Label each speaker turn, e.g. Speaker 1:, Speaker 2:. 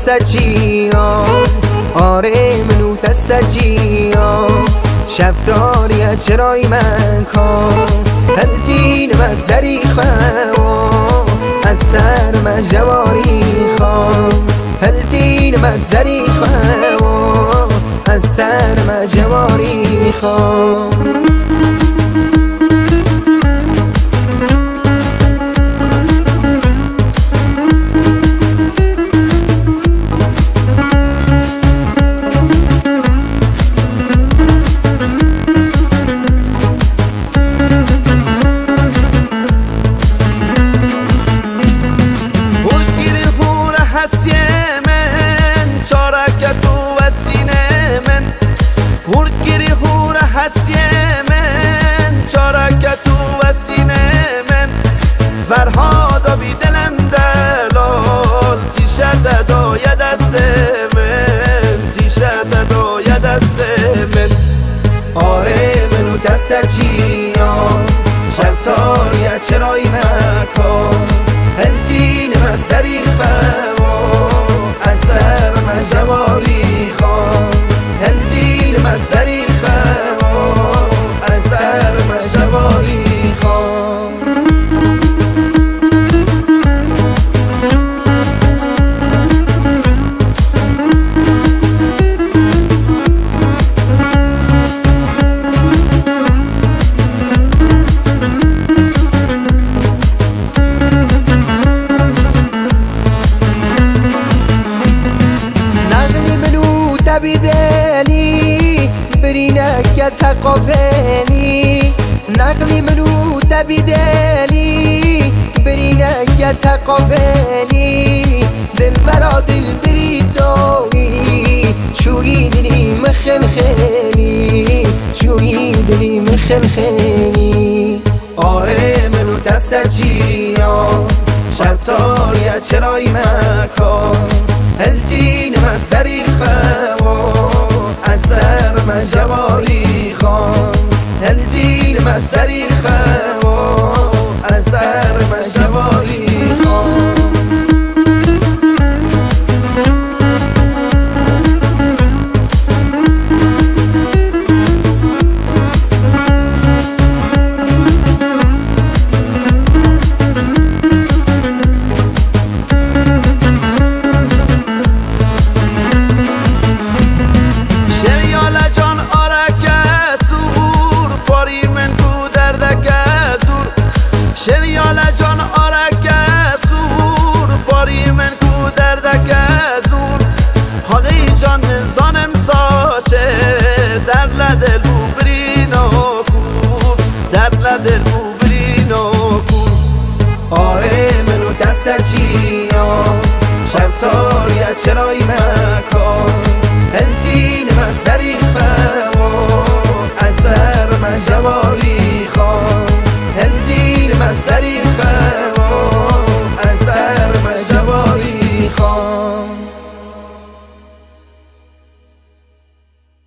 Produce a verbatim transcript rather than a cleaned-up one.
Speaker 1: تسجیان آره منو تسجیان شفتاری چرای من کن هل دین و زریخه از سر من جواری خان هل دین و زریخه از سر من جواری خان
Speaker 2: فرهادا بی دلم دلال تیشه دادای دست من تیشه دادای دست من
Speaker 1: آره منو دست جیان شفتاریت چرای مکان هل دین و سریخه از سر من جواری خان هل دین و سریخه از سر من جواری خان بدلی برینک تقافنی نقلی منو تبدلی برینک تقافنی دل برا دل بریتوی چوی دلی مخلخلی چوی دلی مخلخلی آره منو دست جیان شفتاریت چرای مکان هل دین من سریخه از سر من جواری خان هل دین من سریخه از سر من جواری خان
Speaker 2: شریال جان آرک سور باری من کو دردک زور خدای جان زانم ساچه در لدل برینو کو در لدل برینو کو
Speaker 1: آره منو دست جیان شفتاریت چرای مکان هل دین من سریخه